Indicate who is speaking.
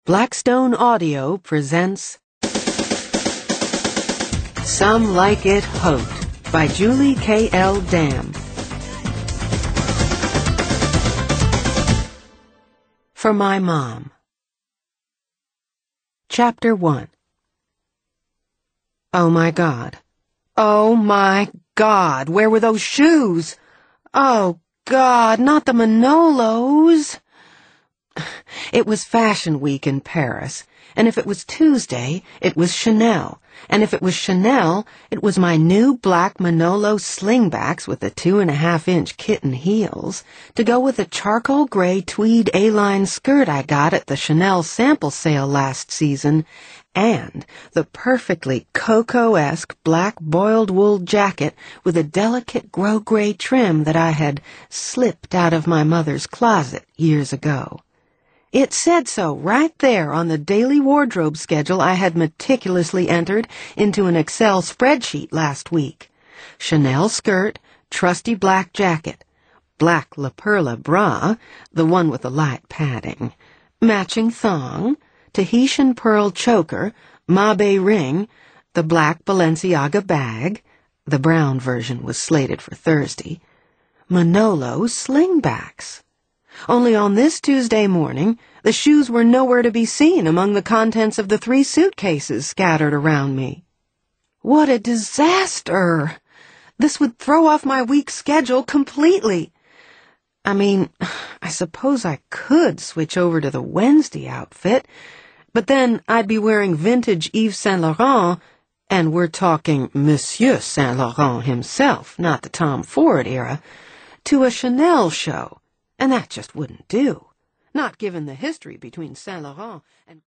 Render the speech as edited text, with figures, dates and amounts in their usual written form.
Speaker 1: Blackstone Audio presents Some Like It Hot by Julie K.L. Dam. For My Mom. Chapter 1. Oh my God. Oh my God, where were those shoes? Oh God, not the Manolos. It was Fashion Week in Paris, and if it was Tuesday, it was Chanel, and if it was Chanel, it was my new black Manolo slingbacks with the 2.5-inch kitten heels, to go with the charcoal gray tweed A-line skirt I got at the Chanel sample sale last season, and the perfectly cocoa-esque black boiled wool jacket with a delicate grow-gray trim that I had slipped out of my mother's closet years ago. It said so right there on the daily wardrobe schedule I had meticulously entered into an Excel spreadsheet last week. Chanel skirt, trusty black jacket, black La Perla bra, the one with the light padding, matching thong, Tahitian pearl choker, Mabe ring, the black Balenciaga bag, the brown version was slated for Thursday, Manolo slingbacks. Only on this Tuesday morning, the shoes were nowhere to be seen among the contents of the 3 suitcases scattered around me. What a disaster! This would throw off my week's schedule completely. I mean, I suppose I could switch over to the Wednesday outfit, but then I'd be wearing vintage Yves Saint Laurent, and we're talking Monsieur Saint Laurent himself, not the Tom Ford era, to a Chanel show. And that just wouldn't do, not given the history between Saint Laurent and